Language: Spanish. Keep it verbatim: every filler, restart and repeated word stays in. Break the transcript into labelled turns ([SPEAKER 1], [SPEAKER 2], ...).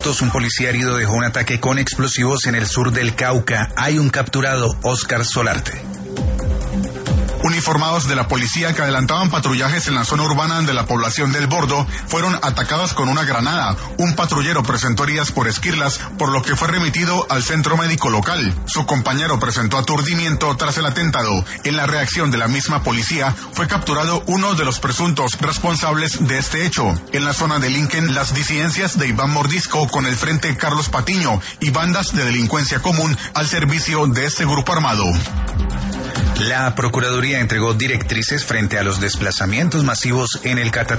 [SPEAKER 1] Un policía herido dejó un ataque con explosivos en el sur del Cauca. Hay un capturado, Óscar Solarte.
[SPEAKER 2] Uniformados de la policía que adelantaban patrullajes en la zona urbana de la población del Bordo fueron atacados con una granada. Un patrullero presentó heridas por esquirlas, por lo que fue remitido al centro médico local. Su compañero presentó aturdimiento tras el atentado. En la reacción de la misma policía fue capturado uno de los presuntos responsables de este hecho. En la zona de Lincoln, las disidencias de Iván Mordisco con el Frente Carlos Patiño y bandas de delincuencia común al servicio de este grupo armado.
[SPEAKER 1] La Procuraduría entregó directrices frente a los desplazamientos masivos en el Catatumbo.